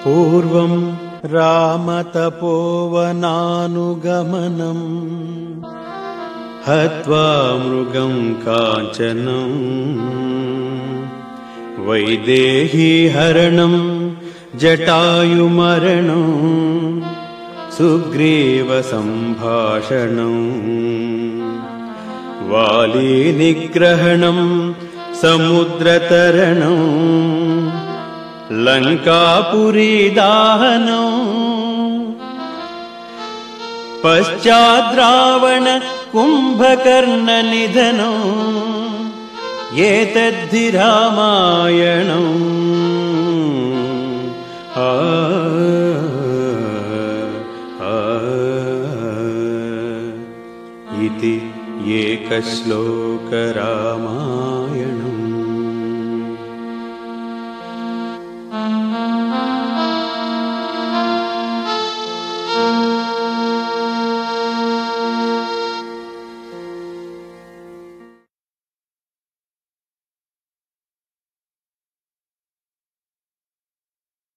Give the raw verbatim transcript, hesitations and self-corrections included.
पूर्वं रामतपोवनानुगमनम् हत्वा मृगं काञ्चनं वैदेहीहरणं जटायुमरणं सुग्रीवसम्भाषणं वालीनिग्रहणं समुद्रतरणं लङ्कापुरीदाहनं पश्चाद्रावण कुम्भकर्णनिधनम् एतद्धि रामायणम् आ आ इति एकश्लोकरामायणम्।